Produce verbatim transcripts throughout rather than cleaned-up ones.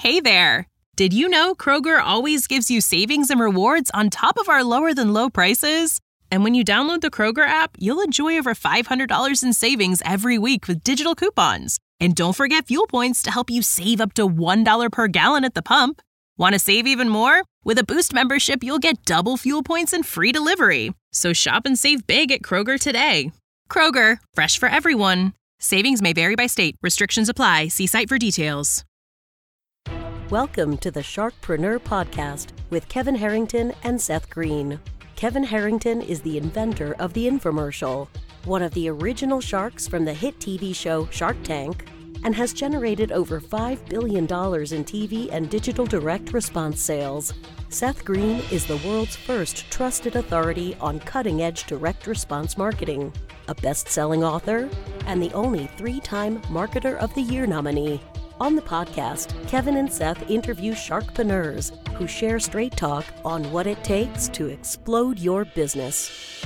Hey there! Did you know Kroger always gives you savings and rewards on top of our lower-than-low prices? And when you download the Kroger app, you'll enjoy over five hundred dollars in savings every week with digital coupons. And don't forget fuel points to help you save up to one dollar per gallon at the pump. Want to save even more? With a Boost membership, you'll get double fuel points and free delivery. So shop and save big at Kroger today. Kroger, fresh for everyone. Savings may vary by state. Restrictions apply. See site for details. Welcome to the Sharkpreneur Podcast with Kevin Harrington and Seth Green. Kevin Harrington is the inventor of the infomercial, one of the original sharks from the hit T V show Shark Tank, and has generated over five billion dollars in T V and digital direct response sales. Seth Green is the world's first trusted authority on cutting-edge direct response marketing, a best-selling author, and the only three-time Marketer of the Year nominee. On the podcast, Kevin and Seth interview sharkpreneurs who share straight talk on what it takes to explode your business.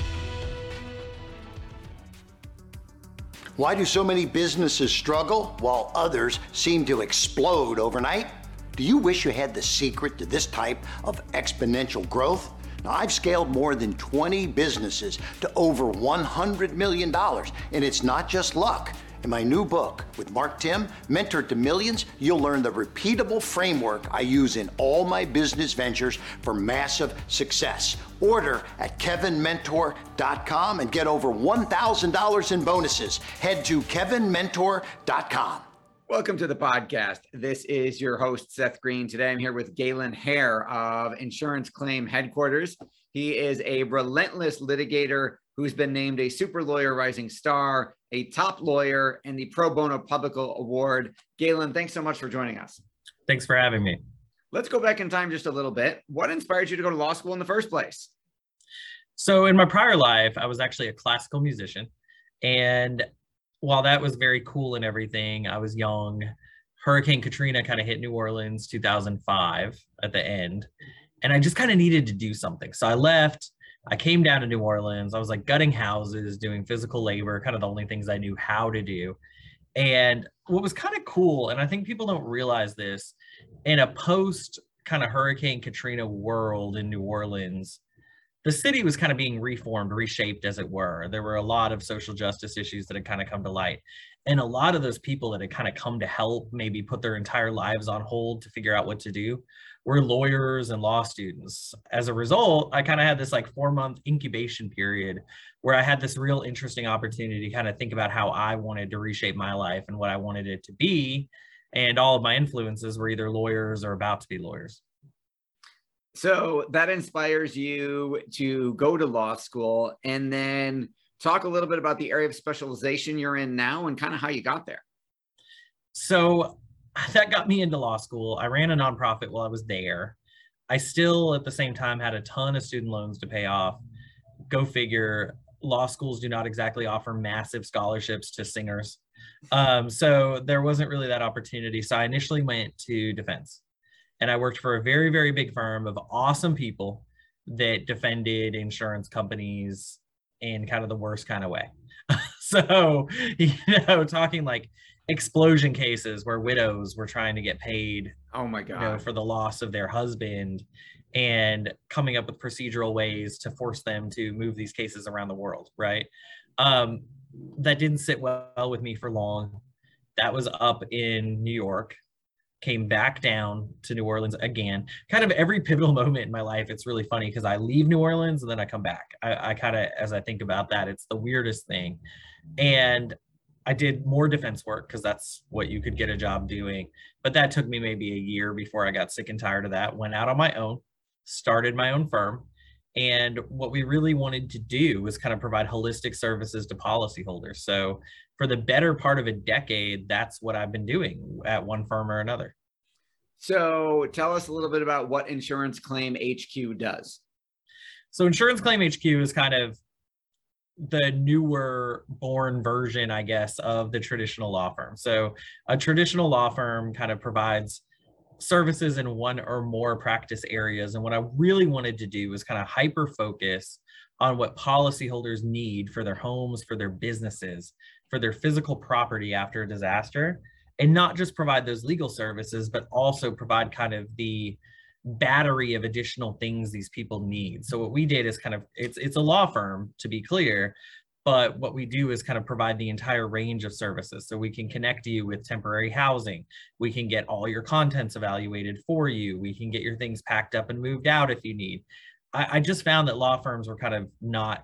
Why do so many businesses struggle while others seem to explode overnight? Do you wish you had the secret to this type of exponential growth? Now, I've scaled more than twenty businesses to over one hundred million dollars, and it's not just luck. In my new book with Mark Timm, Mentor to Millions, you'll learn the repeatable framework I use in all my business ventures for massive success. Order at kevin mentor dot com and get over one thousand dollars in bonuses. Head to kevin mentor dot com. Welcome to the podcast. This is your host, Seth Green. Today I'm here with Galen Hare of Insurance Claim Headquarters. He is a relentless litigator who's been named a Super Lawyer Rising Star, a top lawyer, and the Pro Bono Publico Award. Galen, thanks so much for joining us. Thanks for having me. Let's go back in time just a little bit. What inspired you to go to law school in the first place? So in my prior life, I was actually a classical musician. And while that was very cool and everything, I was young. Hurricane Katrina kind of hit New Orleans two thousand five at the end. And I just kind of needed to do something. So I left. I came down to New Orleans. I was like gutting houses, doing physical labor, kind of the only things I knew how to do. And what was kind of cool, and I think people don't realize this, in a post kind of Hurricane Katrina world in New Orleans, the city was kind of being reformed, reshaped, as it were. There were a lot of social justice issues that had kind of come to light. And a lot of those people that had kind of come to help, maybe put their entire lives on hold to figure out what to do, were lawyers and law students. As a result, I kind of had this like four month incubation period where I had this real interesting opportunity to kind of think about how I wanted to reshape my life and what I wanted it to be. And all of my influences were either lawyers or about to be lawyers. So that inspires you to go to law school, and then talk a little bit about the area of specialization you're in now and kind of how you got there. So that got me into law school. I ran a nonprofit while I was there. I still, at the same time, had a ton of student loans to pay off. Go figure, law schools do not exactly offer massive scholarships to singers. Um, so there wasn't really that opportunity. So I initially went to defense. And I worked for a very, very big firm of awesome people that defended insurance companies in kind of the worst kind of way. So, you know, talking like explosion cases where widows were trying to get paid, oh my God, you know, for the loss of their husband, and coming up with procedural ways to force them to move these cases around the world, right? Um, that didn't sit well with me for long. That was up in New York. Came back down to New Orleans again. Kind of every pivotal moment in my life, it's really funny because I leave New Orleans and then I come back. I, I kind of, as I think about that, it's the weirdest thing. And I did more defense work because that's what you could get a job doing. But that took me maybe a year before I got sick and tired of that. Went out on my own, started my own firm. And what we really wanted to do was kind of provide holistic services to policyholders. So for the better part of a decade, that's what I've been doing at one firm or another. So tell us a little bit about what Insurance Claim H Q does. So Insurance Claim H Q is kind of the newer born version, I guess, of the traditional law firm. So a traditional law firm kind of provides services in one or more practice areas. And what I really wanted to do was kind of hyper focus on what policyholders need for their homes, for their businesses, for their physical property after a disaster, and not just provide those legal services, but also provide kind of the battery of additional things these people need. So what we did is kind of, it's it's a law firm, to be clear, but what we do is kind of provide the entire range of services. So we can connect you with temporary housing. We can get all your contents evaluated for you. We can get your things packed up and moved out if you need. I, I just found that law firms were kind of not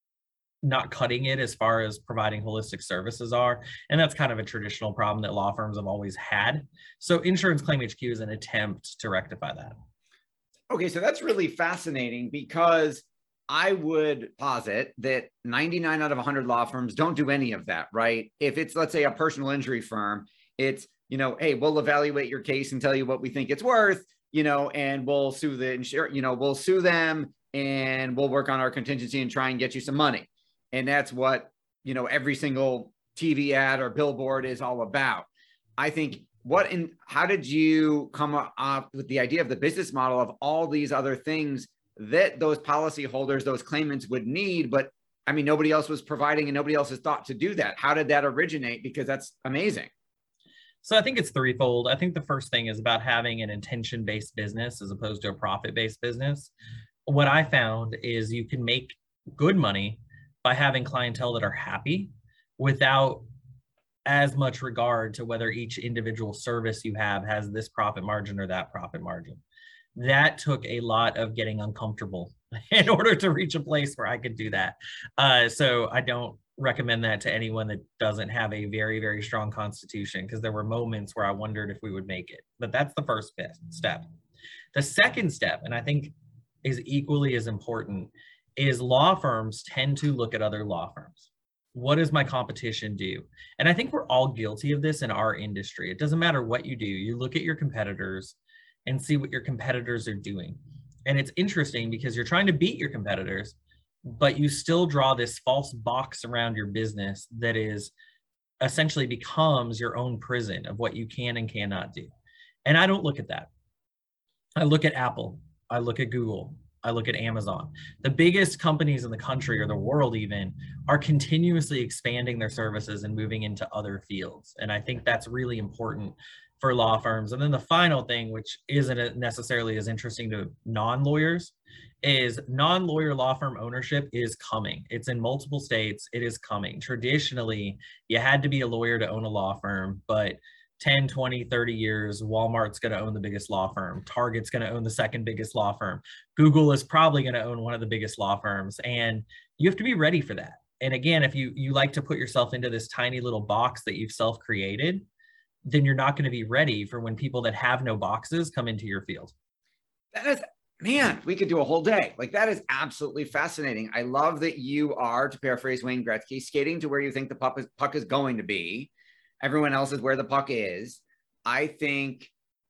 not cutting it as far as providing holistic services are. And that's kind of a traditional problem that law firms have always had. So Insurance Claim H Q is an attempt to rectify that. Okay, so that's really fascinating, because I would posit that ninety-nine out of one hundred law firms don't do any of that, right? If it's, let's say, a personal injury firm, it's, you know, hey, we'll evaluate your case and tell you what we think it's worth, you know, and we'll sue the insurer, you know, we'll sue them and we'll work on our contingency and try and get you some money. And that's what, you know, every single T V ad or billboard is all about. I think what in, how did you come up with the idea of the business model of all these other things that those policyholders, those claimants would need, but I mean, nobody else was providing and nobody else has thought to do that? How did that originate? Because that's amazing. So I think it's threefold. I think the first thing is about having an intention-based business as opposed to a profit-based business. What I found is you can make good money by having clientele that are happy without as much regard to whether each individual service you have has this profit margin or that profit margin. That took a lot of getting uncomfortable in order to reach a place where I could do that. Uh, so I don't recommend that to anyone that doesn't have a very, very strong constitution, because there were moments where I wondered if we would make it. But that's the first step. The second step, and I think is equally as important, is law firms tend to look at other law firms. What does my competition do? And I think we're all guilty of this in our industry. It doesn't matter what you do. You look at your competitors and see what your competitors are doing. And it's interesting because you're trying to beat your competitors, but you still draw this false box around your business that is essentially becomes your own prison of what you can and cannot do. And I don't look at that. I look at Apple. I look at Google. I look at Amazon. The biggest companies in the country, or the world even, are continuously expanding their services and moving into other fields. And I think that's really important for law firms. And then the final thing, which isn't necessarily as interesting to non-lawyers, is non-lawyer law firm ownership is coming. It's in multiple states. It is coming. Traditionally, you had to be a lawyer to own a law firm, but ten, twenty, thirty years, Walmart's going to own the biggest law firm. Target's going to own the second biggest law firm. Google is probably going to own one of the biggest law firms. And you have to be ready for that. And again, if you, you like to put yourself into this tiny little box that you've self-created, then you're not going to be ready for when people that have no boxes come into your field. That is, man, we could do a whole day. Like, that is absolutely fascinating. I love that you are, to paraphrase Wayne Gretzky, skating to where you think the puck is, puck is going to be. Everyone else is where the puck is. I think,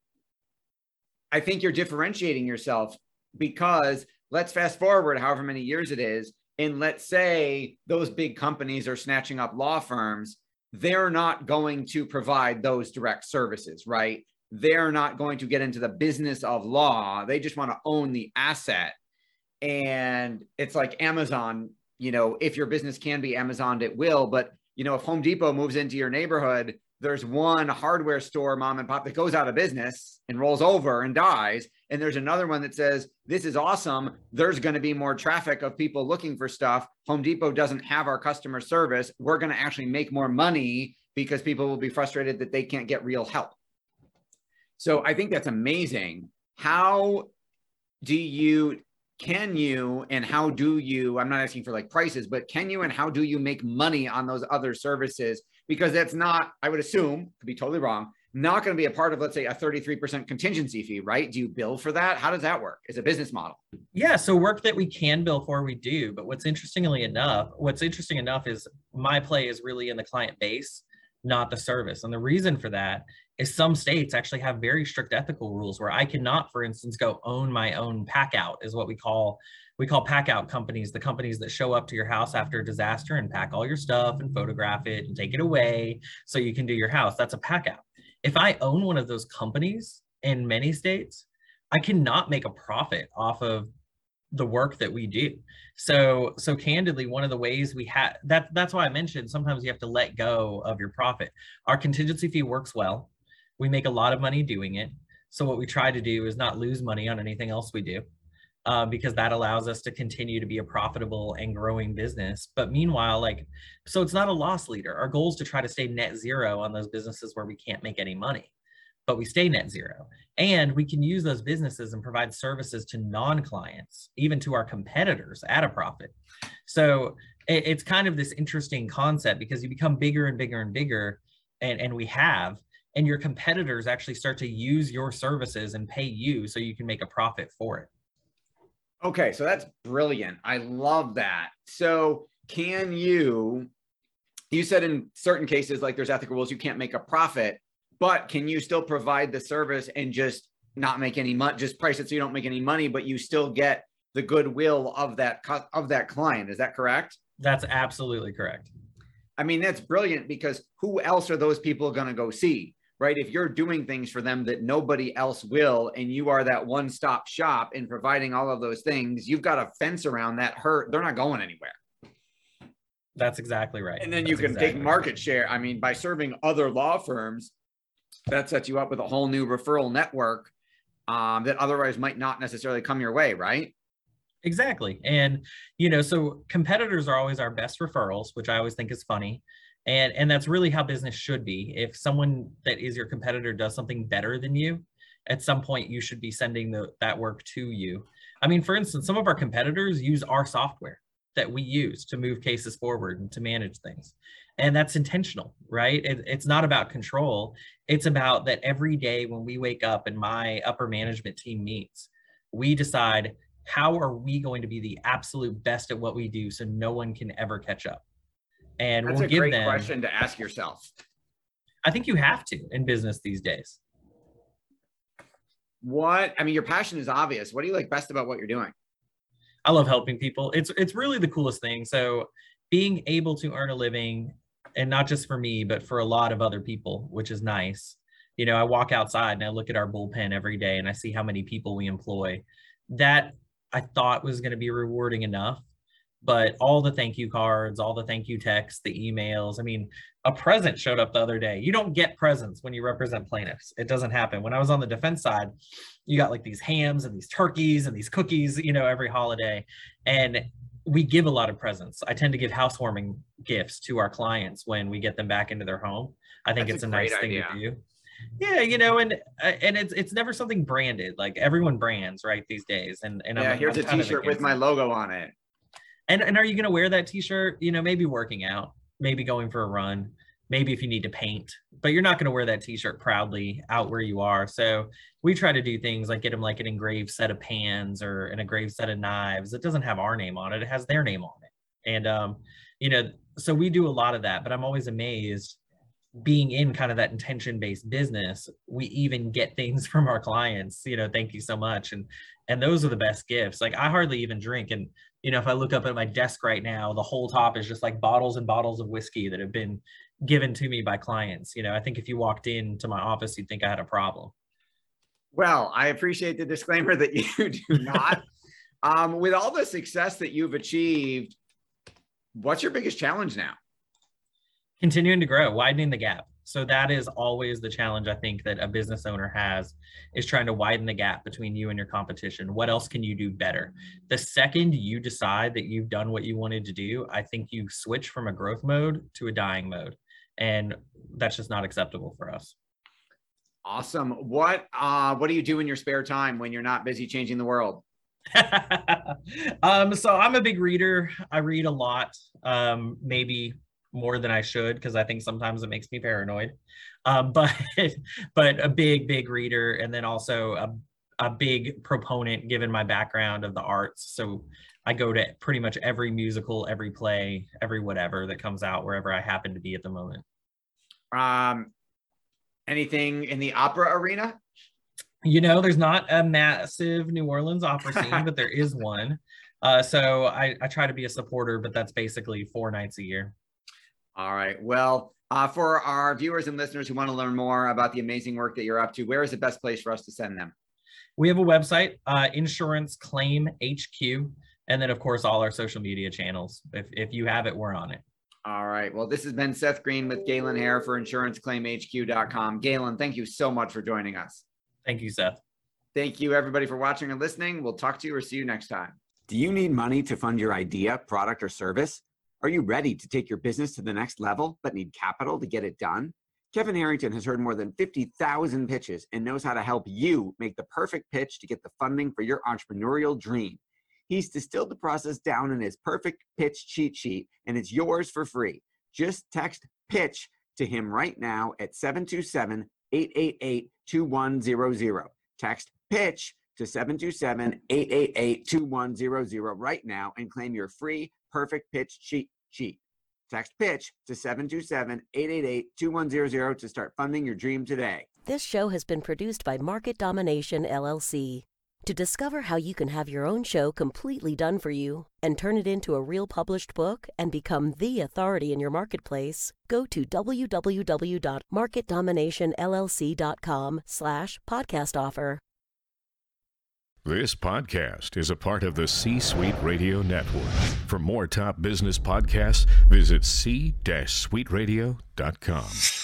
I think you're differentiating yourself, because let's fast forward however many years it is. And let's say those big companies are snatching up law firms. They're not going to provide those direct services, right? They're not going to get into the business of law. They just want to own the asset. And it's like Amazon, you know, if your business can be Amazoned, it will. But you know, if Home Depot moves into your neighborhood, there's one hardware store, mom and pop, that goes out of business and rolls over and dies. And there's another one that says, this is awesome. There's going to be more traffic of people looking for stuff. Home Depot doesn't have our customer service. We're going to actually make more money because people will be frustrated that they can't get real help. So I think that's amazing. How do you... Can you and how do you, I'm not asking for like prices, but can you and how do you make money on those other services? Because that's not, I would assume, could be totally wrong, not going to be a part of, let's say, a thirty-three percent contingency fee, right? Do you bill for that? How does that work? It's a business model. Yeah, so work that we can bill for, we do. But what's interestingly enough, what's interesting enough is my play is really in the client base, not the service. And the reason for that is some states actually have very strict ethical rules where I cannot, for instance, go own my own pack out, is what we call, we call pack out companies, the companies that show up to your house after a disaster and pack all your stuff and photograph it and take it away so you can do your house. That's a pack out. If I own one of those companies in many states, I cannot make a profit off of the work that we do. So, so candidly, one of the ways we have that, that's why I mentioned sometimes you have to let go of your profit. Our contingency fee works well. We make a lot of money doing it. So what we try to do is not lose money on anything else we do, uh, because that allows us to continue to be a profitable and growing business. But meanwhile, like, so it's not a loss leader. Our goal is to try to stay net zero on those businesses where we can't make any money, but we stay net zero. And we can use those businesses and provide services to non-clients, even to our competitors at a profit. So it, it's kind of this interesting concept because you become bigger and bigger and bigger, and, and we have, and your competitors actually start to use your services and pay you so you can make a profit for it. Okay, so that's brilliant. I love that. So can you, you said in certain cases, like there's ethical rules, you can't make a profit, but can you still provide the service and just not make any money, just price it so you don't make any money, but you still get the goodwill of that, of that client? Is that correct? That's absolutely correct. I mean, that's brilliant, because who else are those people going to go see, right? If you're doing things for them that nobody else will, and you are that one-stop shop in providing all of those things, you've got a fence around that hurt. They're not going anywhere. That's exactly right. And then you That's can exactly take market right. share. I mean, by serving other law firms, that sets you up with a whole new referral network um, that otherwise might not necessarily come your way, right? Exactly. And, you know, so competitors are always our best referrals, which I always think is funny. And, and that's really how business should be. If someone that is your competitor does something better than you, at some point you should be sending the, that work to you. I mean, for instance, some of our competitors use our software that we use to move cases forward and to manage things. And that's intentional, right? It, it's not about control. It's about that every day when we wake up and my upper management team meets, we decide, how are we going to be the absolute best at what we do so no one can ever catch up? And that's we'll a give great them, question to ask yourself. I think you have to in business these days. What, I mean, your passion is obvious. What do you like best about what you're doing? I love helping people. It's, it's really the coolest thing. So being able to earn a living, and not just for me, but for a lot of other people, which is nice. You know, I walk outside and I look at our bullpen every day and I see how many people we employ. That I thought was going to be rewarding enough, but all the thank you cards, all the thank you texts, the emails. I mean, a present showed up the other day. You don't get presents when you represent plaintiffs. It doesn't happen. When I was on the defense side, you got like these hams and these turkeys and these cookies, you know, every holiday. And we give a lot of presents. I tend to give housewarming gifts to our clients when we get them back into their home. I think That's it's a a nice great thing idea. to do. Yeah, you know, and and it's it's never something branded. Like everyone brands right these days. And and Yeah, I'm, here's I'm a kind of t-shirt with against my it. logo on it. And and are you going to wear that t-shirt? You know, maybe working out, maybe going for a run, maybe if you need to paint, but you're not going to wear that t-shirt proudly out where you are. So we try to do things like get them like an engraved set of pans or an engraved set of knives. It doesn't have our name on it. It has their name on it. And, um, you know, so we do a lot of that, but I'm always amazed being in kind of that intention-based business, we even get things from our clients, you know, thank you so much. And, and those are the best gifts. Like I hardly even drink. And, you know, if I look up at my desk right now, the whole top is just like bottles and bottles of whiskey that have been given to me by clients. You know, I think if you walked into my office, you'd think I had a problem. Well, I appreciate the disclaimer that you do not. um, with all the success that you've achieved, what's your biggest challenge now? Continuing to grow, widening the gap. So that is always the challenge I think that a business owner has, is trying to widen the gap between you and your competition. What else can you do better? The second you decide that you've done what you wanted to do, I think you switch from a growth mode to a dying mode. And that's just not acceptable for us. Awesome. What, uh, what do you do in your spare time when you're not busy changing the world? um, so I'm a big reader. I read a lot, um, maybe more than I should, because I think sometimes it makes me paranoid. Um, but but a big, big reader, and then also a, a big proponent given my background of the arts. So I go to pretty much every musical, every play, every whatever that comes out wherever I happen to be at the moment. Um, anything in the opera arena? You know, there's not a massive New Orleans opera scene, but there is one. Uh, so I, I try to be a supporter, but that's basically four nights a year. All right. Well, uh, for our viewers and listeners who want to learn more about the amazing work that you're up to, where is the best place for us to send them? We have a website, uh, Insurance Claim H Q, and then, of course, all our social media channels. If, if you have it, we're on it. All right. Well, this has been Seth Green with Galen Hare for insurance claim H Q dot com. Galen, thank you so much for joining us. Thank you, Seth. Thank you, everybody, for watching and listening. We'll talk to you or see you next time. Do you need money to fund your idea, product, or service? Are you ready to take your business to the next level but need capital to get it done? Kevin Harrington has heard more than fifty thousand pitches and knows how to help you make the perfect pitch to get the funding for your entrepreneurial dream. He's distilled the process down in his perfect pitch cheat sheet, and it's yours for free. Just text PITCH to him right now at seven two seven, eight eight eight, two one zero zero. Text PITCH to seven two seven, eight eight eight, two one zero zero right now and claim your free perfect pitch cheat sheet. Text PITCH to seven two seven, eight eight eight, two one zero zero to start funding your dream today. This show has been produced by Market Domination, L L C. To discover how you can have your own show completely done for you and turn it into a real published book and become the authority in your marketplace, go to w w w dot market domination l l c dot com slash podcast offer. This podcast is a part of the C-Suite Radio Network. For more top business podcasts, visit c suite radio dot com.